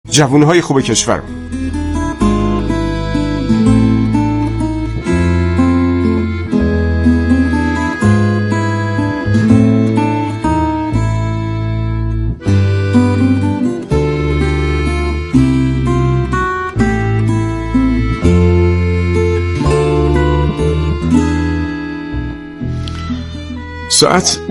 جوانهای خوب کشور. ساعت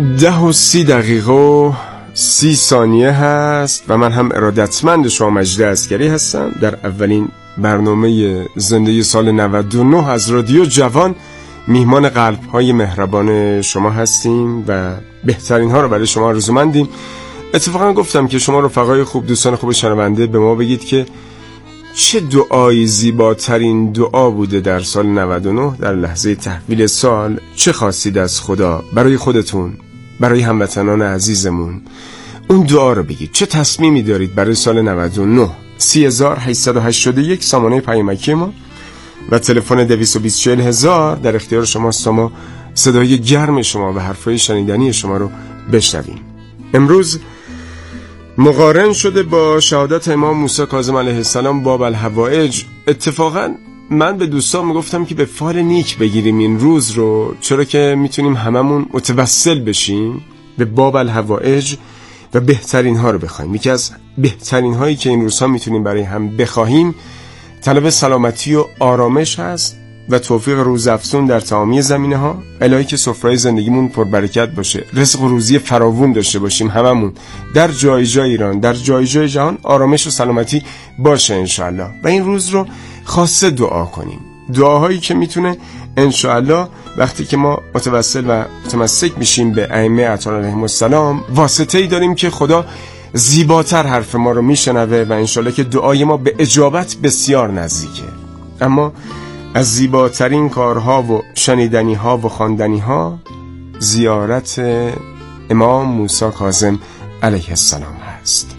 10:30 هست و من هم ارادتمند شما مجید عسکری هستم در اولین برنامه زندگی سال 99 از رادیو جوان. میهمان قلب‌های مهربان شما هستیم و بهترین ها رو برای شما آرزومندیم. اتفاقا گفتم که شما رفقای خوب، دوستان خوب شنونده، به ما بگید که چه دعایی زیباترین دعا بوده در سال 99 در لحظه تحویل سال. چه خواستید از خدا برای خودتون، برای هموطنان عزیزمون؟ اون دعا رو بگید. چه تصمیمی دارید برای سال 99؟ 3881 سامانه پیامکی ما و تلفن 224000 در اختیار شماست تا ما صدای گرم شما و حرفای شنیدنی شما رو بشنویم. امروز مقارن شده با شهادت امام موسی کاظم علیه السلام باب الحوائج. اتفاقا من به دوستان میگفتم که به فال نیک بگیریم این روز رو، چرا که میتونیم هممون متوسل بشیم به باب الحوائج و بهترین ها رو بخوایم. یکی از بهترین هایی که این روزها میتونیم برای هم بخواهیم طلب سلامتی و آرامش هست و توفیق روزافزون در تمامی زمینه ها. الهی که سفره زندگیمون پربرکت باشه، رزق و روزی فراوون داشته باشیم هممون، در جای جای ایران، در جای جای جهان آرامش و سلامتی باشه انشاءالله. و این روز رو خاصه دعا کنیم، دعاهایی که میتونه انشاءالله وقتی که ما متوسل و متمسک میشیم به ائمه اطهار علیهم السلام، واسطه‌ای داریم که خدا زیباتر حرف ما رو میشنوه و انشاءالله که دعای ما به اجابت بسیار نزدیکه. اما از زیباترین کارها و شنیدنیها و خواندنیها زیارت امام موسی کاظم علیه السلام هست.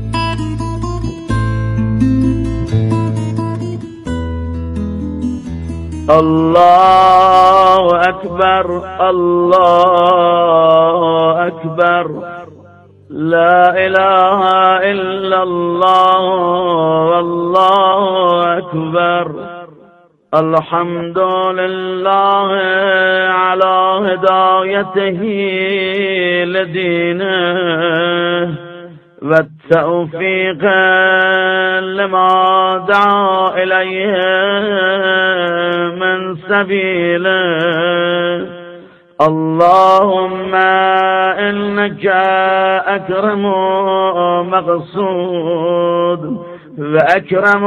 الله اکبر، الله اکبر، لا اله الا الله، والله اکبر. الحمد لله على هدايته لدينه والتوفيق لما دعا إليه من سبيله. اللهم إنك أكرم مقصود وأكرم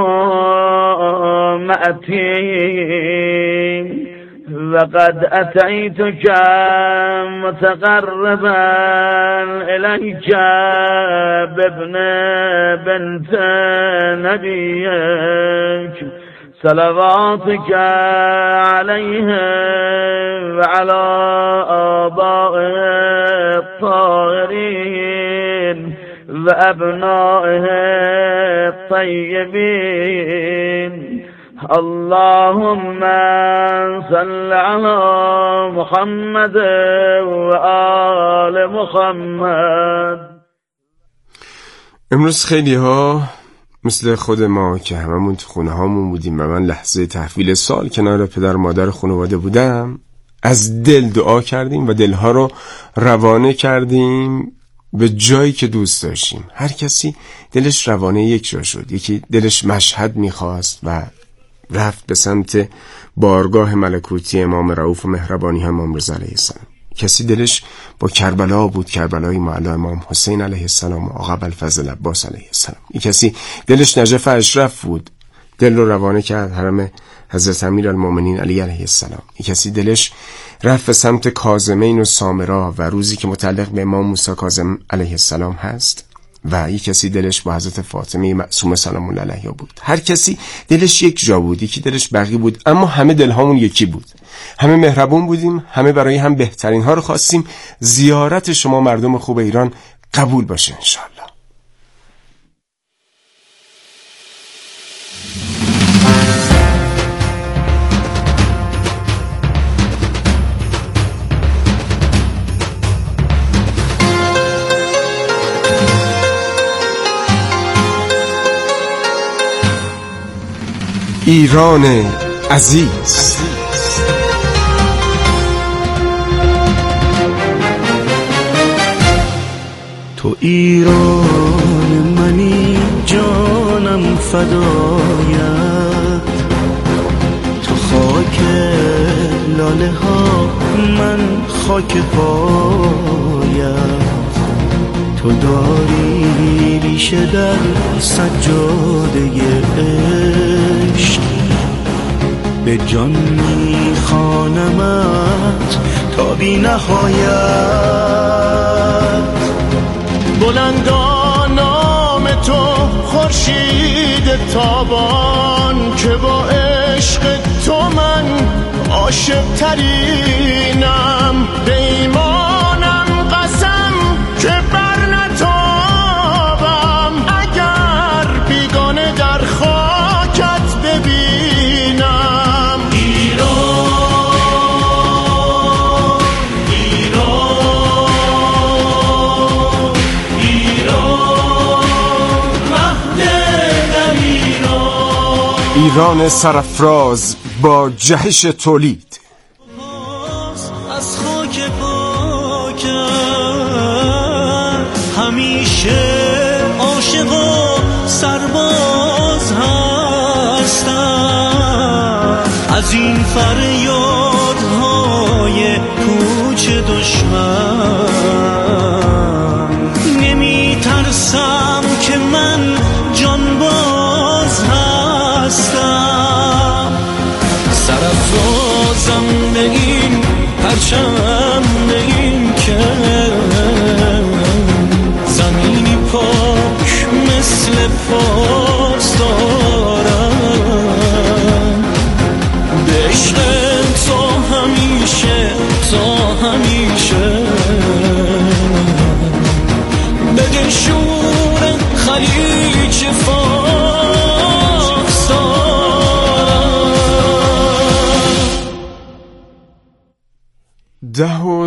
مأتي، وقد أتيتك متقربا إليك بابن بنت نبيك صلواتك عليه وعلى آبائه الطاهرين وأبنائه الطيبين. اللهم صل على محمد وآل محمد. امروز خیلی ها مثل خود ما که هممون تو خونه هامون بودیم و من لحظه تحویل سال کنار پدر مادر خانواده بودم، از دل دعا کردیم و دلها رو روانه کردیم به جایی که دوست داشتیم. هر کسی دلش روانه یک جا شد. یکی دلش مشهد میخواست و رفت به سمت بارگاه ملکوتی امام رؤوف و مهربانی ها امام رضا علیه السلام. کسی دلش با کربلا بود، کربلای معلی امام حسین علیه السلام و آقا ابوالفضل عباس علیه السلام. کسی دلش نجف اشرف بود، دل رو روانه کرد حرم حضرت امیرالمومنین علی علیه السلام. کسی دلش رفت به سمت کاظمین و سامرا و روزی که متعلق به امام موسی کاظم علیه السلام هست، و یک کسی دلش با حضرت فاطمه معصومه سلام الله علیها بود. هر کسی دلش یک جا بود، یکی دلش بقیه بود، اما همه دلهامون یکی بود. همه مهربون بودیم، همه برای هم بهترین ها رو خواستیم. زیارت شما مردم خوب ایران قبول باشه انشاءالله. ایران عزیز. تو ایران منی جانم فدایت، تو خاک لاله ها من خاک پایت، تو داری ریشه در سجاده عشق، به جان میخوانمت تا بی نهایت. بلندا نام تو خورشید تابان، که با عشق تو من عاشق ترینم، به ایمانم قسم که بر نتابم، اگر بیگانه در خاکت ببینم. ایران ایران ایران مهد در ایران، ایران سرافراز با جهش تولید. از خاک پاکت همیشه عاشق و سرباز هستم، از این فریادهای کوچ دشمن نمی ترسم که من جانباز هستم. سرافرازم به این پرچم، به این که زمینی پاک مثل پاس دارم، به عشق تو همیشه به شور خلیج فارس دارم.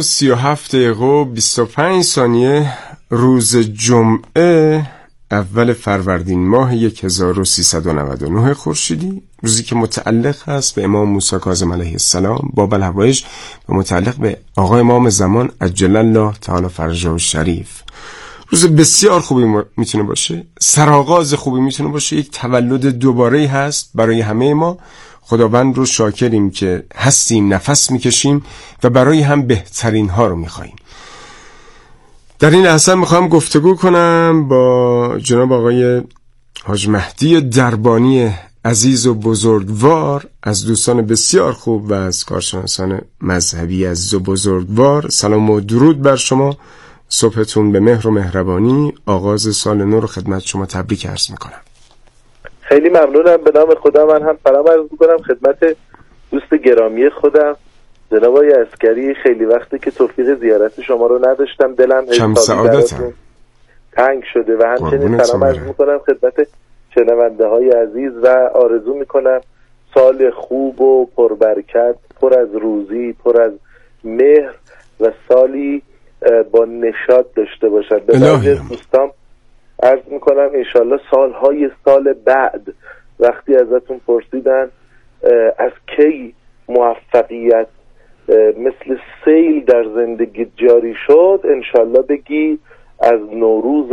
10:37 روز جمعه اول فروردین ماه 1399 خورشیدی، روزی که متعلق هست به امام موسی کاظم علیه السلام، باب الحوائج، و متعلق به آقا امام زمان عجل الله تعالی فرجه الشریف. روز بسیار خوبی میتونه باشه، سرآغاز خوبی میتونه باشه، یک تولد دوباره هست برای همه ما. خداوند رو شاکریم که هستیم، نفس میکشیم و برای هم بهترین ها رو میخواییم. در این لحظه میخوام گفتگو کنم با جناب آقای حاج مهدی دربانی عزیز و بزرگوار، از دوستان بسیار خوب و از کارشناسان مذهبی عزیز و بزرگوار. سلام و درود بر شما، صبحتون به مهر و مهربانی، آغاز سال نو رو خدمت شما تبریک عرض میکنم. خیلی ممنونم. به نام خدا من هم سلام عرض میکنم خدمت دوست گرامی خودم جناب آقای عسکری. خیلی وقتی که توفیق زیارت شما رو نداشتم، دلم چم سعادتم تنگ شده و همچنین سلام عرض میکنم خدمت شنونده های عزیز و آرزو میکنم سال خوب و پربرکت، پر از روزی، پر از مهر و سالی با نشاط داشته باشد. به دوستان عرض میکنم انشالله سالهای سال بعد وقتی ازتون پرسیدن از کی موفقیت مثل سیل در زندگی جاری شد، انشالله بگی از نوروز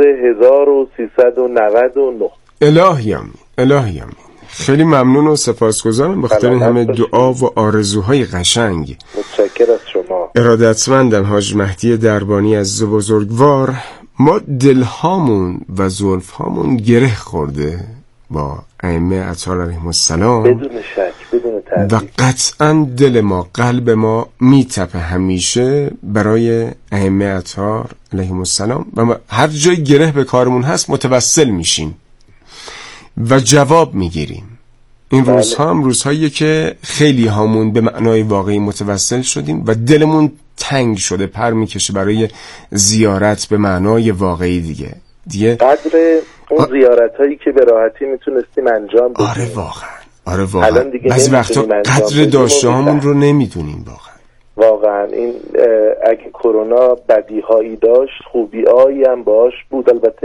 1399. الهیم خیلی ممنون و سپاسگزارم به خاطر همه دعا و آرزوهای قشنگ. متشکر از شما. ارادتمندم حاج مهدی دربانی از بزرگوار. ما دلهامون و زلفهامون گره خورده با ائمه اطهار علیهم السلام، بدون شک، بدون تردید، و قطعا دل ما، قلب ما میتپه همیشه برای ائمه اطهار علیهم السلام و ما هر جای گره به کارمون هست متوسل میشیم و جواب میگیریم. این روزها هم روزهاییه که خیلی هامون به معنای واقعی متوسل شدیم و دلمون تنگ شده، پر میکشه برای زیارت به معنای واقعی دیگه قدر اون زیارت هایی که به راحتی میتونستیم انجام بدیم. آره واقعا بعضی وقتا قدر داشته هامون رو نمیدونیم واقعا. این اگه کرونا بدیهایی داشت، خوبیایی هم باش بود. البته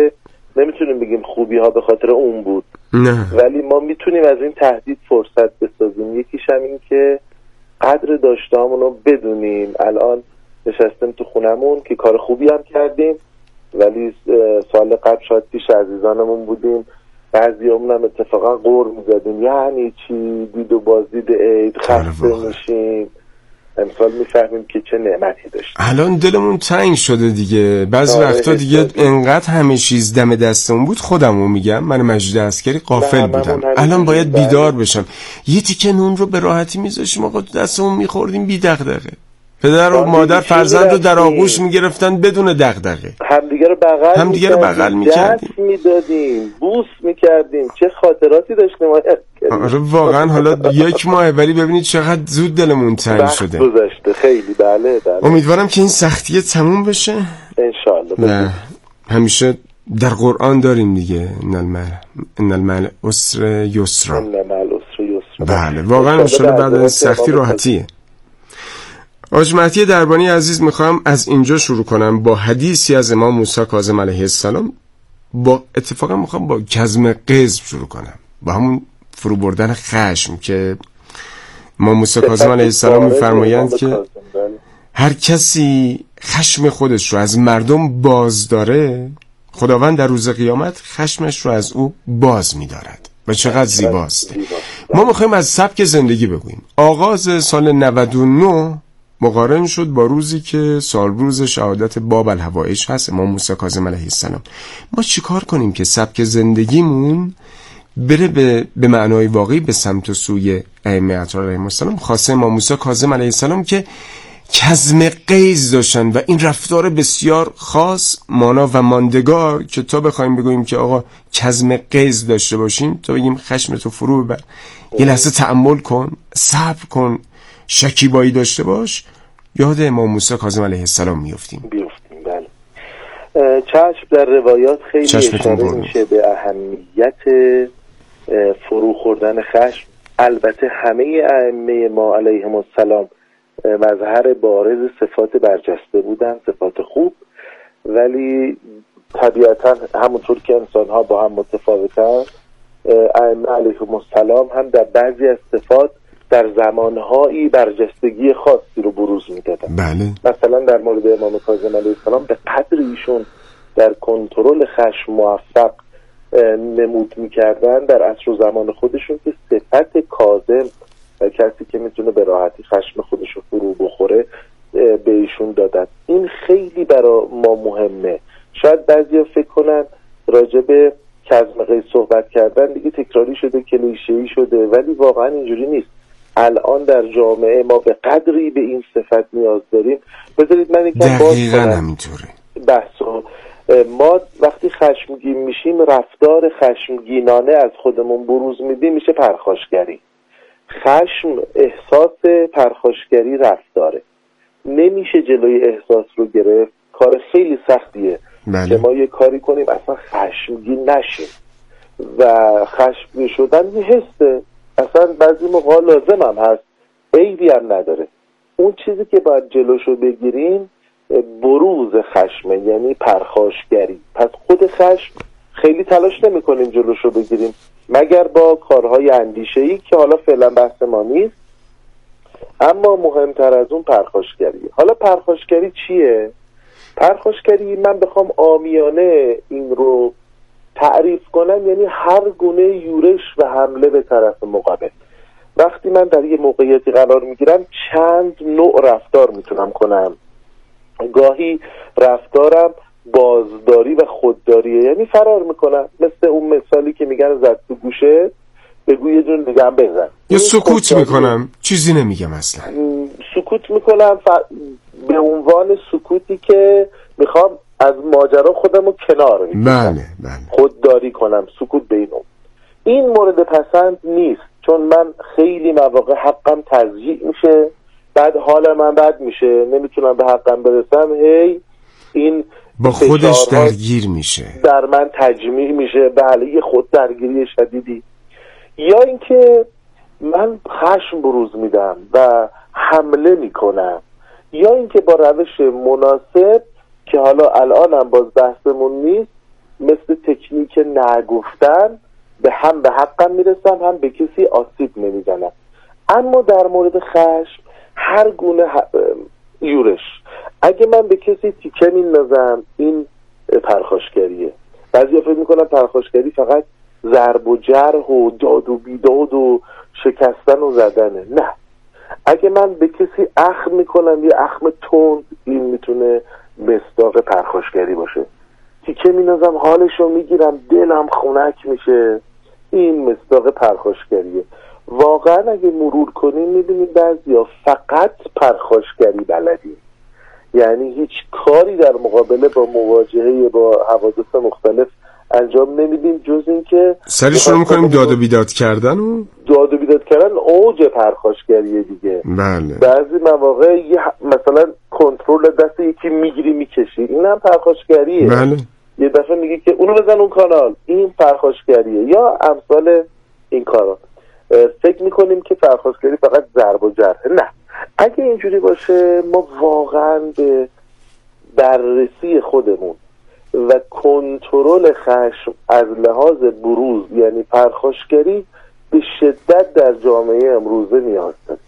نمیتونیم بگیم خوبی ها به خاطر اون بود، نه. ولی ما میتونیم از این تهدید فرصت بسازیم. یکیش هم این که قدر داشتهامون رو بدونیم. الان نشستیم تو خونمون که کار خوبی هم کردیم، ولی سال قبل شاید پیش عزیزانمون بودیم، بعضی همون هم اتفاقا غور میزدیم یعنی چی دید و بازدید عید خسته میشیم. امسال میفهمیم که چه نعمتی داشتیم. الان دلمون تنگ شده دیگه. بعضی وقتا دیگه انقدر همه چیز دم دستمون بود، خودمو میگم من مجید عسکری غافل بودم. الان باید بیدار بشم. یه تیکه نون رو به راحتی میذاشیم آقا تو دستمون میخوردیم بی دغدغه. پدر و مادر فرزند رو در آغوش میگرفتن بدون دغدغه. همدیگه رو بغل میکردیم، دست میدادیم، بوس میکردیم. چه خاطراتی داشتیم. آره واقعا. حالا 1 ماه ولی ببینید چقدر زود دلمون تنگ شده. گذشته خیلی. بله. امیدوارم که این سختیه تموم بشه انشالله. همیشه در قرآن داریم دیگه ان المع العسر یسرا. بله واقعا انشالله بعد از سختی راحتیه. حاج مهدی دربانی عزیز، میخوام از اینجا شروع کنم با حدیثی از امام موسی کاظم علیه السلام. اتفاقا میخوام با کظم غیظ شروع کنم، با همون فرو بردن خشم که امام موسی کاظم علیه السلام میفرمایند که هر کسی خشم خودش رو از مردم باز داره، خداوند در روز قیامت خشمش رو از او باز می‌دارد. و چقدر زیباست. ما میخوایم از سبک زندگی بگوییم. آغاز سال 99 مقارن شد با روزی که سالروز شهادت باب الحوائج هست، امام موسی کاظم علیه السلام. ما چیکار کنیم که سبک زندگیمون بره به معنای واقعی به سمت و سوی ائمه اطهار علیهم السلام، خاصه امام موسی کاظم علیه السلام که کظم غیظ داشتن و این رفتار بسیار خاص، مانا و ماندگار که تا بخوایم بگوییم که آقا کظم غیظ داشته باشیم، تا بگیم خشمتو فرو ببر، یه لحظه تأمل کن، صبر کن، شکیبایی داشته باش، یاد امام موسی کاظم علیه السلام میافتیم. بله. چشم در روایات خیلی اشاره میشه به اهمیت فرو خوردن خشم. البته همه ائمه ما علیهم السلام مظهر بارز صفات برجسته بودن، صفات خوب، ولی طبیعتا همونطور که انسان‌ها با هم متفاوتن، ائمه علیهم السلام هم در بعضی از صفات در زمانهایی برجستگی خاصی رو بروز میدادن. بله. مثلا در مورد امام کاظم علیه السلام به قدر ایشون در کنترل خشم موفق نمود میکردن در عصر و زمان خودشون که صفت کاظم، کسی که میتونه به راحتی خشم خودش رو فرو بخوره، به ایشون دادن. این خیلی برای ما مهمه. شاید بعضیا فکر کنن راجع به کظم غیظ صحبت کردن دیگه تکراری شده، کلیشه‌ای شده، ولی واقعا اینجوری نیست. الان در جامعه ما به قدری به این صفت نیاز داریم. بذارید من یکم باز کنم همینطوره بحثو. ما وقتی خشمگین میشیم، رفتار خشمگینانه از خودمون بروز میدیم، میشه پرخاشگری. خشم احساس، پرخاشگری رفتاره. نمیشه جلوی احساس رو گرفت. کار خیلی سختیه. بله. که ما یه کاری کنیم اصلا خشمگین نشیم. و خشمگین شدن یه حسه، اصلا بعضی موقع لازم هم هست، عیبی هم نداره. اون چیزی که باید جلوشو بگیریم بروز خشمه، یعنی پرخاشگری. پس خود خشم خیلی تلاش نمی کنیم جلوشو بگیریم مگر با کارهای اندیشه‌ای که حالا فعلا بحث ما نیست. اما مهمتر از اون پرخاشگری. حالا پرخاشگری چیه؟ پرخاشگری من بخوام عامیانه این رو تعریف کنم، یعنی هر گونه یورش و حمله به طرف مقابل. وقتی من در یه موقعیتی قرار میگیرم چند نوع رفتار میتونم کنم. گاهی رفتارم بازداری و خودداریه، یعنی فرار میکنم، مثل اون مثالی که میگن زد تو گوشه بگو یه دون دیگه هم بزن. یا سکوت میکنم، چیزی نمیگم اصلا. سکوت میکنم به عنوان سکوتی که میخوام از ماجرا خودم رو کنار میکنم. بله. خودداری کنم، سکوت به این مورد پسند نیست، چون من خیلی مواقع حقم تضییع میشه، بعد حال من بد میشه، نمیتونم به حقم برسم، این با خودش درگیر میشه، در من تجمیع میشه. بله، یه خود درگیری شدیدی. یا اینکه من خشم بروز میدم و حمله میکنم، یا اینکه با روش مناسب که حالا الانم باز بحثمون نیست مثل تکنیک نگفتن به حقم میرسم، هم به کسی آسیب نمیزنم. اما در مورد خشم هر گونه یورش، اگه من به کسی تیکه میندازم این پرخاشگریه. بعضی فکر میکنن پرخاشگری فقط ضرب و جرح و داد و بیداد و شکستن و زدنه. نه، اگه من به کسی اخم میکنم یه اخم تند، این میتونه مصداق پرخاشگری باشه. تیکه میندازم حالشو میگیرم دلم خنک میشه، این مصداق پرخاشگریه. واقعا اگه مرور کنیم میبینیم بعضیا فقط پرخاشگری بلدیم، یعنی هیچ کاری در مقابله با مواجهه با حوادث مختلف انجام نمیدیم جز این که سری شروع میکنیم داد و بیداد کردن و داد و بیداد کردن. اوج پرخاشگریه دیگه. بله. بعضی مواقع مثلا کنترل دست یکی میگیری میکشی، این هم پرخاشگریه. بله. یه دفعه میگی که اونو بزن اون کانال، این پرخاشگریه، یا امثال این کارا. فکر میکنیم که پرخاشگری فقط ضرب و جرحه. نه، اگه اینجوری باشه ما واقعا به بررسی خودمون و کنترل خشم از لحاظ بروز یعنی پرخاشگری به شدت در جامعه امروزه نیاز داریم.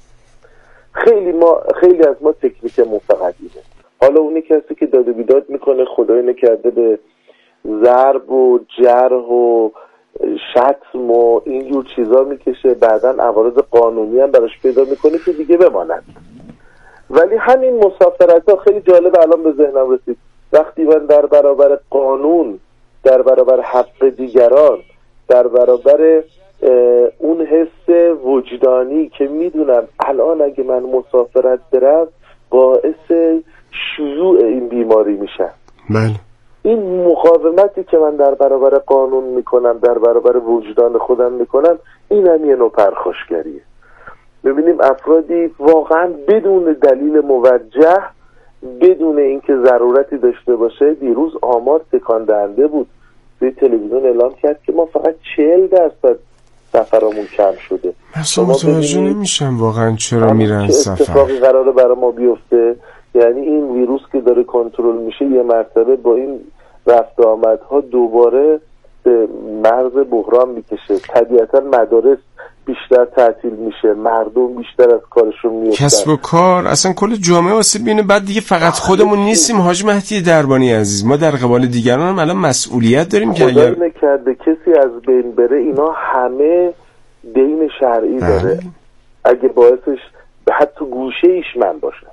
خیلی از ما تکنیک مفقدیه. حالا اونی کسی که داد و بیداد میکنه خدای نکرده به ضرب و جرح و شتم و اینجور چیزا میکشه، بعدن عوارض قانونی هم براش پیدا میکنه که دیگه بماند. ولی همین مسافرت ها خیلی جالب الان به ذهنم رسید. وقتی من در برابر قانون، در برابر حق دیگران، در برابر اون حس وجدانی که میدونم الان اگه من مسافرت برم باعث شیوع این بیماری میشم، بله، این مقاومتی که من در برابر قانون میکنم، در برابر وجدان خودم میکنم، این هم یه نوع پرخاشگریه. ببینیم افرادی واقعا بدون دلیل موجه، بدون اینکه ضرورتی داشته باشه، دیروز آمار تکان دهنده بود، توی تلویزیون اعلام کرد که ما فقط 40% سفرمون کم شده. اصلا متوجه نمیشم واقعا چرا میرن سفر. اتفاقی قراره برای ما بیفته؟ یعنی این ویروس که داره کنترل میشه یه مرتبه با این رفت آمدها دوباره به مرز بحران میکشه. طبیعتا مدارس بیشتر تعطیل میشه، مردم بیشتر از کارشون میفتن، کسب و کار، اصلا کل جامعه آسیب بینه. بعد دیگه فقط خودمون نیستیم حاج مهدی دربانی عزیز، ما در قبال دیگران هم الان مسئولیت داریم که اگر نکرده کسی از بین بره اینا همه دین شرعی داره. اگه باعثش به حتی گوشه ایش من باشم.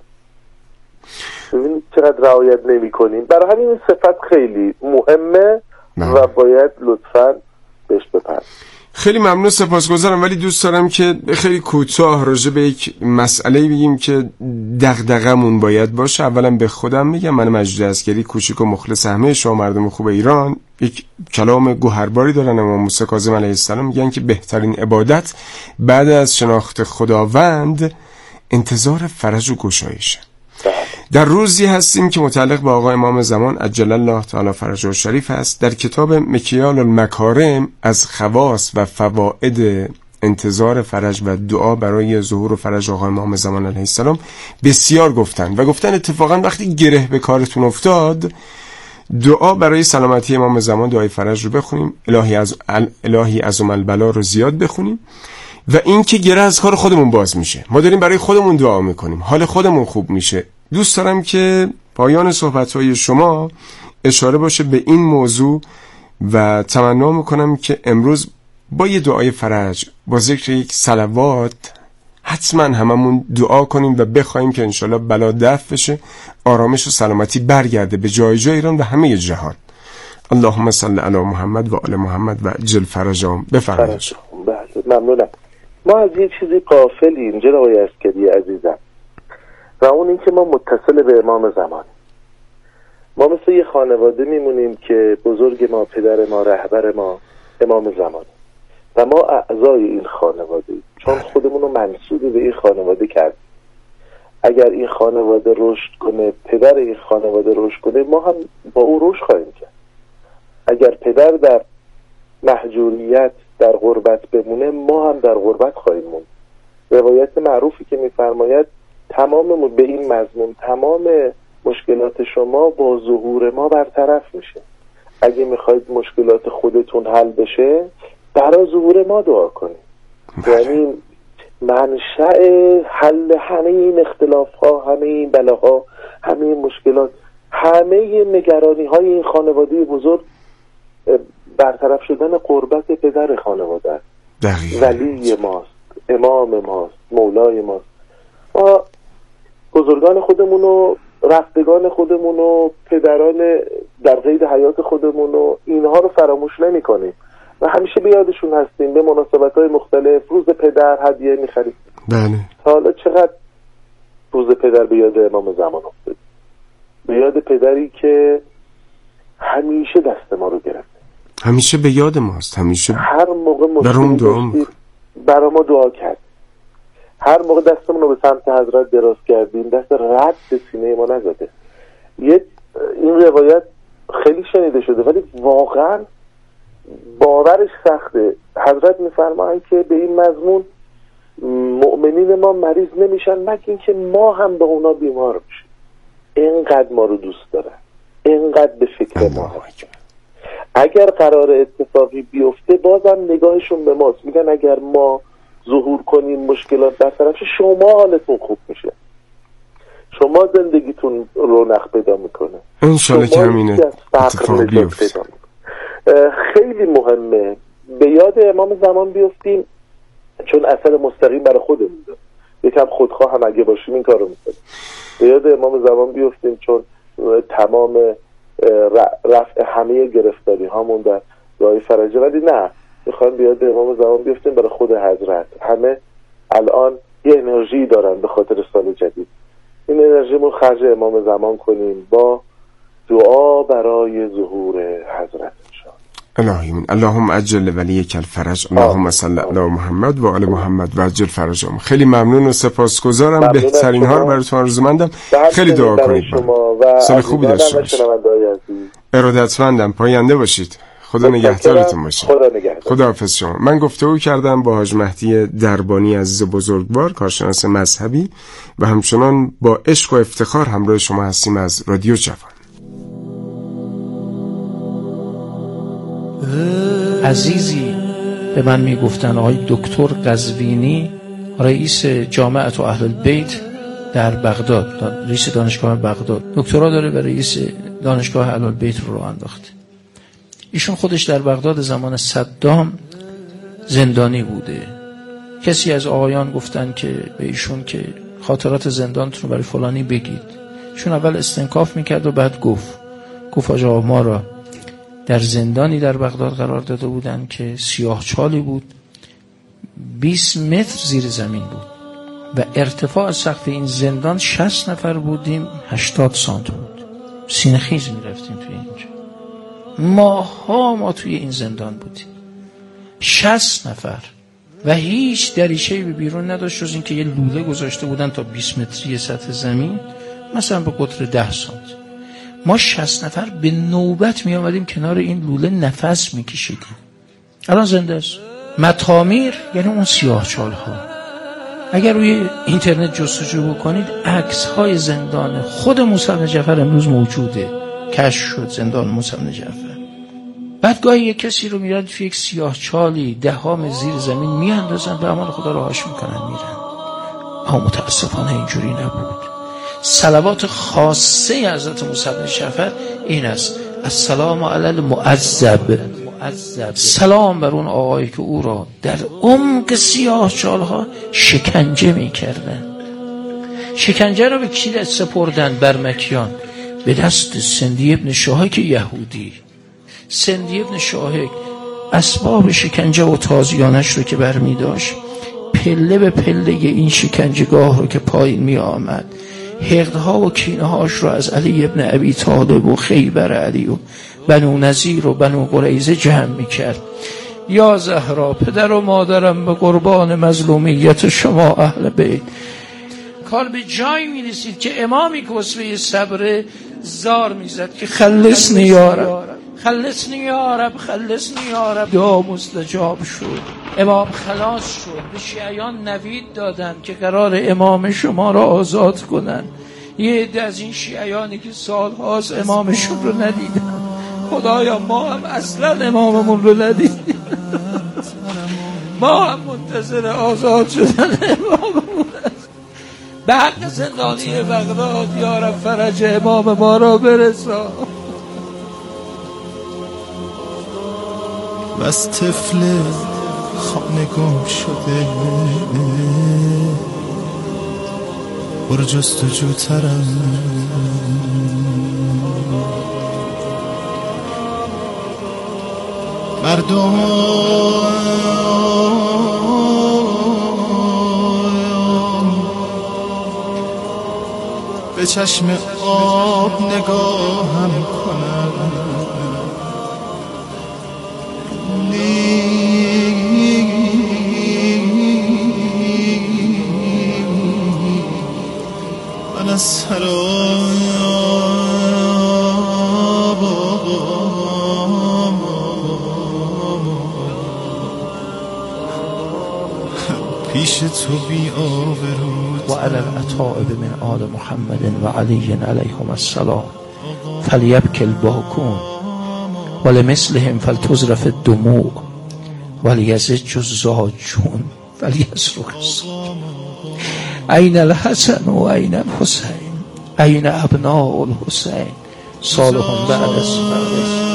ببینید چقدر رعایت نمی کنیم. برای همین این صفت خیلی مهمه و باید لطفاً بهش بپردازیم. خیلی ممنون، سپاسگزارم. ولی دوست دارم که خیلی کوتاه راجع به یک مسئله بگیم که دغدغمون باید باشه. اولا به خودم میگم، من مجید عسکری کوچیک و مخلص همه شما مردم خوب ایران، یک کلام گوهرباری دارن. امام موسی کاظم علیه السلام میگن که بهترین عبادت بعد از شناخت خداوند انتظار فرج و گشایشه. در روزی هستیم که متعلق به آقا امام زمان عجل الله تعالی فرجه الشریف است. در کتاب مکیال المکارم از خواص و فواید انتظار فرج و دعا برای ظهور و فرج آقا امام زمان علیه السلام بسیار گفتن و گفتن اتفاقا وقتی گره به کارتون افتاد دعا برای سلامتی امام زمان، دعای فرج رو بخونیم، الهی عظم البلا رو زیاد بخونیم و این که گره از کار خودمون باز میشه. ما داریم برای خودمون دعا میکنیم، حال خودمون خوب میشه. دوست دارم که پایان صحبت‌های شما اشاره باشه به این موضوع و تمنا میکنم که امروز با یه دعای فرج، با ذکر یک صلوات حتما هممون دعا کنیم و بخوایم که انشالله بلا دفع بشه، آرامش و سلامتی برگرده به جای جای ایران و همه جهان. اللهم صل علی محمد و آل محمد و عجل فرجهم. بفرمایید. ممنونم. ما از یه چیزی غافلیم جناب آقای عسکری عزیزم و اون این که ما متصل به امام زمان. ما مثل یه خانواده میمونیم که بزرگ ما، پدر ما، رهبر ما امام زمان و ما اعضای این خانواده، چون خودمون رو منسوب به این خانواده کردیم. اگر این خانواده رشد کنه، پدر این خانواده رشد کنه، ما هم با او رشد خواهیم کرد. اگر پدر در محجوریت، در غربت بمونه، ما هم در غربت خواهیم موند. روایت معروفی که میفرماید تمام به این مضمون، تمام مشکلات شما با ظهور ما برطرف میشه. اگه میخواید مشکلات خودتون حل بشه برای ظهور ما دعا کنید. یعنی منشأ حل همه این اختلاف ها، همه این بلاها، همه این مشکلات، همه نگرانی های این خانواده بزرگ برطرف شدن قربت پدر خانواده است. ولی ماست، امام ماست، مولای ماست. ما بزرگان خودمون و رفتگان خودمون و پدران در قید حیات خودمون و اینها رو فراموش نمی کنیم و همیشه به یادشون هستیم. به مناسبت‌های مختلف روز پدر هدیه می‌خریم. بله. حالا چقدر روز پدر به یاد امام زمان افتاد، به یاد پدری که همیشه دست ما رو گرفت، همیشه به یاد ماست، همیشه هر موقع مشکلی برای ما دعا کرد، هر موقع دستمون رو به سمت حضرت دراز کردیم دست رد به سینه ما نزده. این روایت خیلی شنیده شده ولی واقعا باورش سخته. حضرت میفرمایند که به این مضمون مؤمنین ما مریض نمیشن مگر اینکه ما هم به اونا بیمار بشیم. اینقدر ما رو دوست دارن، اینقدر به فکر ما هستن. اگر قرار اتفاقی بیفته بازم نگاهشون به ماست، میگن اگر ما ظهور کنیم مشکلات برطرف شه شما حالتون خوب میشه، شما زندگیتون رونق پیدا میکنه، انشالله که همین اتفاق بیفته. خیلی مهمه به یاد امام زمان بیفتیم چون اثر مستقیم برای خودمون داره. یکم خودخواه هم اگه باشیم این کارو میکنیم. به یاد امام زمان بیفتیم چون تمام رفع همه گرفتاری هامون در راه فرجه. ولی نه، میخوایم به یاد امام زمان بیفتیم برای خود حضرت. همه الان یه انرژی دارن به خاطر سال جدید. این انرژیمون خرج امام زمان کنیم با دعا برای ظهور حضرت. الهیمون اللهم عجل ولیک الفرج، اللهم صل علی محمد و آل محمد و عجل فرجهم. خیلی ممنون و سپاسگزارم. بهترین ها رو براتون آرزومندم. خیلی دعا کنید. سال خوبی داشته باشید. ارادتمندم. پاینده باشید. خدا نگهدارتون باشه. خدا حافظ شما. من گفتگو کردم با حاج مهدی دربانی عزیز بزرگوار، کارشناس مذهبی و همچنان با عشق و افتخار همراه شما هستیم از رادیو جوان. عزیزی به من میگفتن آقای دکتر قزوینی رئیس جامعه اهل البیت در بغداد، رئیس دانشگاه بغداد، دکترا داره و رئیس دانشگاه اهل البیت رو انداخته. ایشون خودش در بغداد زمان صدام زندانی بوده. کسی از آقایان گفتن که به ایشون که خاطرات زندانتون رو برای فلانی بگید. ایشون اول استنکاف میکرد و بعد گفت آقا ما را در زندانی در بغداد قرار داده بودن که سیاهچالی بود، 20 متر زیر زمین بود و ارتفاع از سقف این زندان 60 نفر بودیم، 80 سانت بود. سینه خیز میرفتیم توی اینجا. ما توی این زندان بودیم، 60 نفر و هیچ دریچه‌ای به بیرون نداشت جز این که یه لوله گذاشته بودن تا 20 متری سطح زمین، مثلا به قطر 10 سانت. ما 60 نفر به نوبت می آمدیم کنار این لوله نفس می کشیدیم. الان زنده است. مطامیر یعنی اون سیاهچال ها. اگر روی اینترنت جستجو بکنید عکس های زندان خود موسی بن جعفر امروز موجوده، کشف شد زندان موسی بن جعفر. بعد گاهی یک کسی رو میرن توی یک سیاهچالی 10 متر زیر زمین میاندازن، به امان خدا راهش میکنن میرن. اما متاسفانه اینجوری نبود. صلوات خاصه حضرت موسی بن جعفر این است: السلام علی المعذب، سلام بر اون آقایی که او را در عمق سیاهچال‌ها شکنجه می‌کردند. شکنجه را به کی سپردن؟ برمکیان، به دست سندی ابن شاهک یهودی. سندی ابن شاهک اسباب شکنجه و تازیانش رو که برمی داشت، پله به پله این شکنجهگاه رو که پایین می آمد، حقدها و کینه‌هاش رو از علی ابن ابی طالب و خیبر علی و بنو نذیر و بنو قریظه جمع میکرد. یا زهرا، پدر و مادرم به قربان مظلومیت شما اهل بیت. کار به جایی میرسید که امامی که وصفه صبر زار میزد که خلصنی یا رب، خلصنی یا رب، خلصنی یا رب. دعا مستجاب شد، امام خلاص شد. به شیعیان نوید دادن که قرار امام شما را آزاد کنن. یه عده از این شیعیانی که سالهاست امامشون رو ندیدن خدایا ما هم اصلا اماممون رو ندیدیم، ما هم منتظر آزاد شدن اماممون هست. به حق زندانی بغداد یا رب فرج امام ما را برسان. و از طفل خانه گم شده پر جستجو ترم، مردم به چشم آب نگاهم کنم، من از سراب پیش تو بی آبرود. و علی الاتائب من آل محمد و علی علیهم السلام فلیبک الباکون ولمثلهم فلتذرف الدموع ولیزج الزاجون ولیصرخ الصاغ. این الحسن و این الحسین این ابناء الحسین صالحون بعد الصالحین.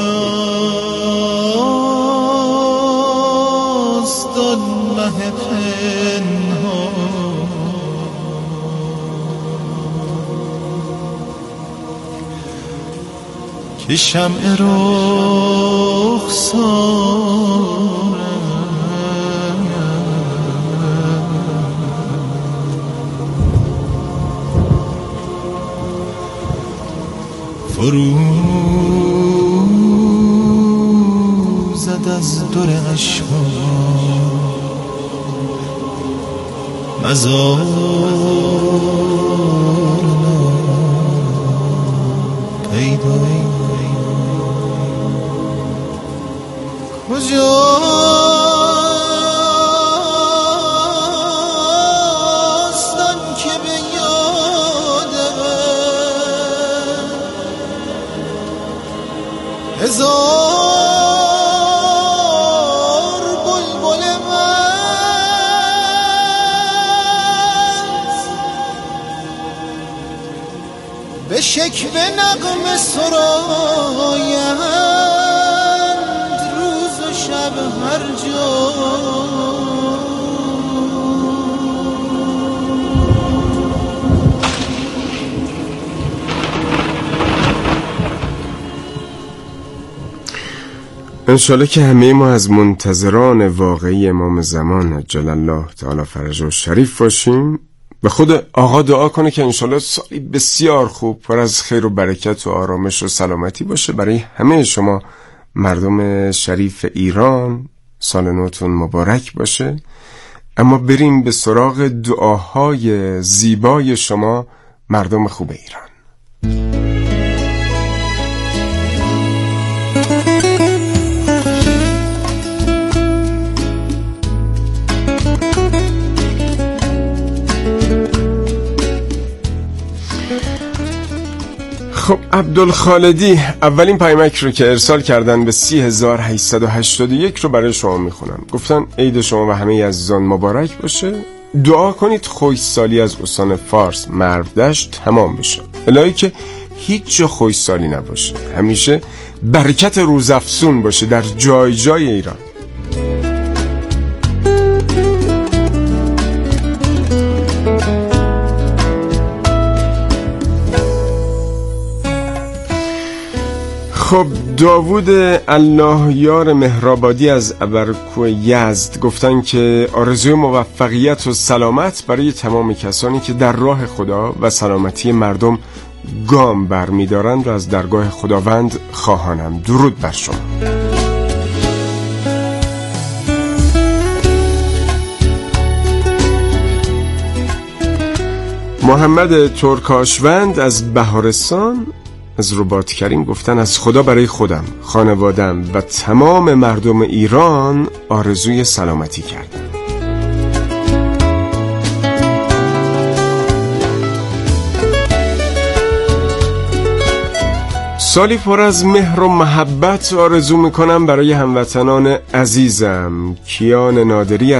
که شمع رخسارم فرو زد از در اشما مزارنا پیدایی کجاست آن که به یادم هزار بلبل مست به شکوه نغمه سرایم شب هر جا. انشالله که همه ما از منتظران واقعی امام زمان عجل الله تعالی فرجه شریف باشیم و خود آقا دعا کنه که انشالله سالی بسیار خوب پر از خیر و برکت و آرامش و سلامتی باشه برای همه شما مردم شریف ایران. سال نوتون مبارک باشه. اما بریم به سراغ دعاهای زیبای شما مردم خوب ایران. خب عبدالخالدی اولین پیامک رو که ارسال کردن به 3881 رو برای شما میخونم. گفتن عید شما و همه عزیزان مبارک باشه. دعا کنید خشکسالی از استان فارس مرودشت تمام بشه، الهی که هیچ جا خشکسالی نباشه، همیشه برکت روزافزون باشه در جای جای ایران. خب داوود الله یار مهرآبادی از ابرکوه یزد گفتن که آرزوی موفقیت و سلامت برای تمام کسانی که در راه خدا و سلامتی مردم گام برمی‌دارند را از درگاه خداوند خواهانم. درود بر شما. محمد ترکاشوند از بهارستان از رباط کریم گفتن از خدا برای خودم، خانوادم و تمام مردم ایران آرزوی سلامتی کردم. سالی پر از مهر و محبت آرزو میکنم برای هموطنان عزیزم. کیان نادری